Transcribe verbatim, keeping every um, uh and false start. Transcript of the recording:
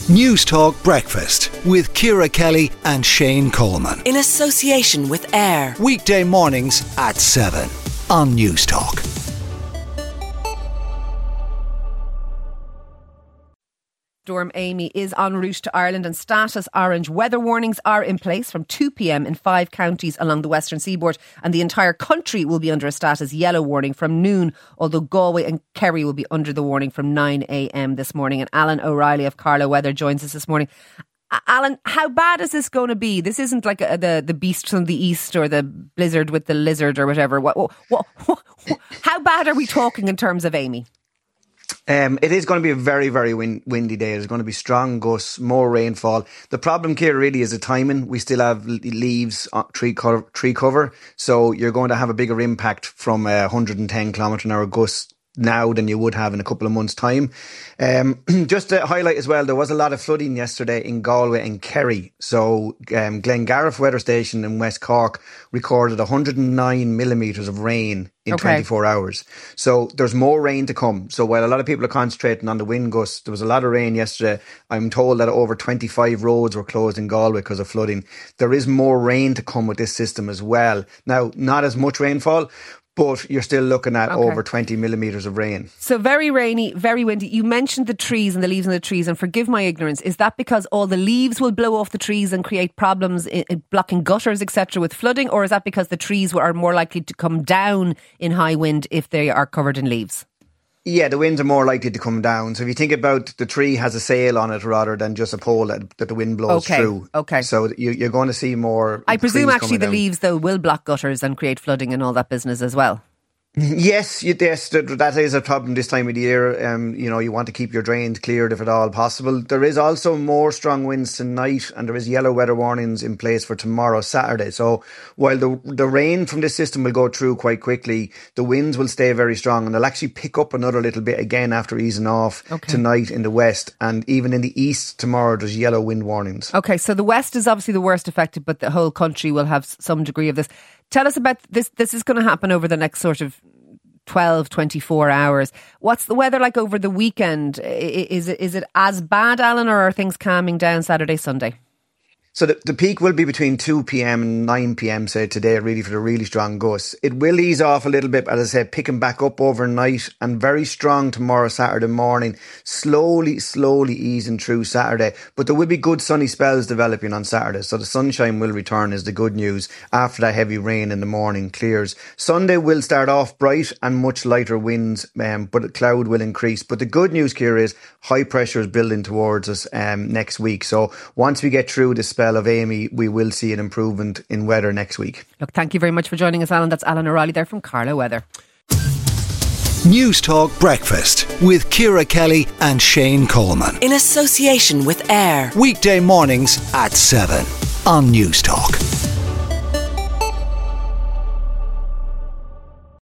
News Talk Breakfast with Ciara Kelly and Shane Coleman. In association with AIR. Weekday mornings at seven on News Talk. Storm Amy is en route to Ireland and status orange weather warnings are in place from two p.m. in five counties along the western seaboard, and the entire country will be under a status yellow warning from noon, although Galway and Kerry will be under the warning from nine a.m. this morning. And Alan O'Reilly of Carlow Weather joins us this morning. Alan, how bad is this going to be? This isn't like a, the, the beast from the east or the blizzard with the lizard or whatever. What, what, what, what, how bad are we talking in terms of Amy? Um, it is going to be a very, very wind, windy day. There's going to be strong gusts, more rainfall. The problem here really is the timing. We still have leaves, tree cover, tree cover. So you're going to have a bigger impact from uh, one hundred ten kilometre an hour gusts now than you would have in a couple of months' time. Um, just to highlight as well, there was a lot of flooding yesterday in Galway and Kerry. So um, Glengariff Weather Station in West Cork recorded one hundred nine millimetres of rain in okay. twenty-four hours. So there's more rain to come. So while a lot of people are concentrating on the wind gusts, there was a lot of rain yesterday. I'm told that over twenty-five roads were closed in Galway because of flooding. There is more rain to come with this system as well. Now, not as much rainfall, but you're still looking at okay. over twenty millimetres of rain. So very rainy, very windy. You mentioned the trees and the leaves on the trees, and forgive my ignorance, is that because all the leaves will blow off the trees and create problems in, in blocking gutters, et cetera with flooding, or is that because the trees are more likely to come down in high wind if they are covered in leaves? Yeah, the winds are more likely to come down. So if you think about the tree has a sail on it rather than just a pole that, that the wind blows okay. through. Okay. So you, you're going to see more. I presume actually the down. leaves though will block gutters and create flooding and all that business as well. Yes, yes, that is a problem this time of the year. Um, you know, you want to keep your drains cleared if at all possible. There is also more strong winds tonight, and there is yellow weather warnings in place for tomorrow, Saturday. So while the the rain from this system will go through quite quickly, the winds will stay very strong, and they'll actually pick up another little bit again after easing off okay. tonight in the west, and even in the east tomorrow there's yellow wind warnings. Okay, so the west is obviously the worst affected, but the whole country will have some degree of this. Tell us about this. This is going to happen over the next sort of twelve, twenty-four hours. What's the weather like over the weekend? Is it is it as bad, Alan, or are things calming down Saturday, Sunday? So the, the peak will be between two p.m. and nine p.m. say today, really, for the really strong gusts. It will ease off a little bit, as I said, picking back up overnight and very strong tomorrow, Saturday morning, slowly, slowly easing through Saturday. But there will be good sunny spells developing on Saturday. So the sunshine will return is the good news after that heavy rain in the morning clears. Sunday will start off bright and much lighter winds, um, but the cloud will increase. But the good news, Ciara, is high pressure is building towards us um, next week. So once we get through this spell of Amy, we will see an improvement in weather next week. Look, thank you very much for joining us, Alan. That's Alan O'Reilly there from Carlow Weather. News Talk Breakfast with Ciara Kelly and Shane Coleman. In association with AIR. Weekday mornings at seven on News Talk.